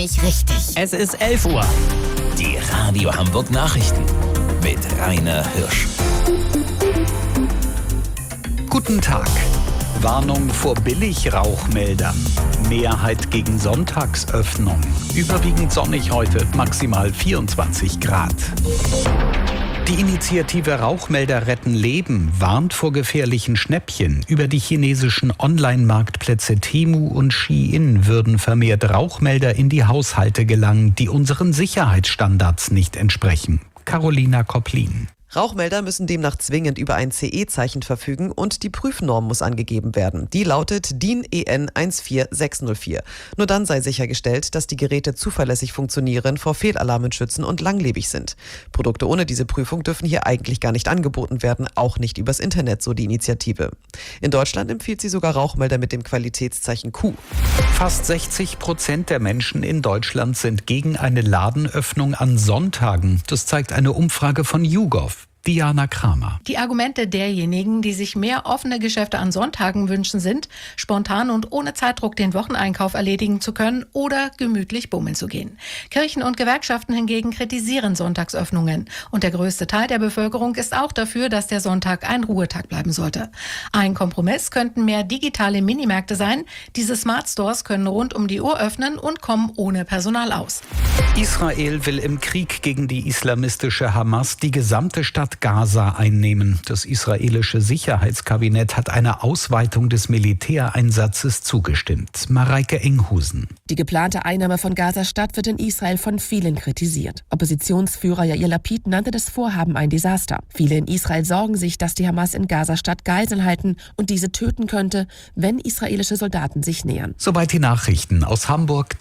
mich richtig. Es ist 11 Uhr. Die Radio Hamburg Nachrichten mit Rainer Hirsch. Guten Tag. Warnung vor Billigrauchmeldern. Mehrheit gegen Sonntagsöffnung. Überwiegend sonnig heute, maximal 24 Grad. Die Initiative Rauchmelder retten Leben warnt vor gefährlichen Schnäppchen. Über die chinesischen Online-Marktplätze Temu und Shein würden vermehrt Rauchmelder in die Haushalte gelangen, die unseren Sicherheitsstandards nicht entsprechen. Carolina Kopplin. Rauchmelder müssen demnach zwingend über ein CE-Zeichen verfügen und die Prüfnorm muss angegeben werden. Die lautet DIN EN 14604. Nur dann sei sichergestellt, dass die Geräte zuverlässig funktionieren, vor Fehlalarmen schützen und langlebig sind. Produkte ohne diese Prüfung dürfen hier eigentlich gar nicht angeboten werden, auch nicht übers Internet, so die Initiative. In Deutschland empfiehlt sie sogar Rauchmelder mit dem Qualitätszeichen Q. Fast 60% der Menschen in Deutschland sind gegen eine Ladenöffnung an Sonntagen. Das zeigt eine Umfrage von YouGov. Diana Kramer. Die Argumente derjenigen, die sich mehr offene Geschäfte an Sonntagen wünschen, sind, spontan und ohne Zeitdruck den Wocheneinkauf erledigen zu können oder gemütlich bummeln zu gehen. Kirchen und Gewerkschaften hingegen kritisieren Sonntagsöffnungen. Und der größte Teil der Bevölkerung ist auch dafür, dass der Sonntag ein Ruhetag bleiben sollte. Ein Kompromiss könnten mehr digitale Minimärkte sein. Diese Smart Stores können rund um die Uhr öffnen und kommen ohne Personal aus. Israel will im Krieg gegen die islamistische Hamas die gesamte Stadt Gaza einnehmen. Das israelische Sicherheitskabinett hat einer Ausweitung des Militäreinsatzes zugestimmt. Mareike Enghusen. Die geplante Einnahme von Gaza-Stadt wird in Israel von vielen kritisiert. Oppositionsführer Yair Lapid nannte das Vorhaben ein Desaster. Viele in Israel sorgen sich, dass die Hamas in Gaza-Stadt Geiseln halten und diese töten könnte, wenn israelische Soldaten sich nähern. Soweit die Nachrichten aus Hamburg.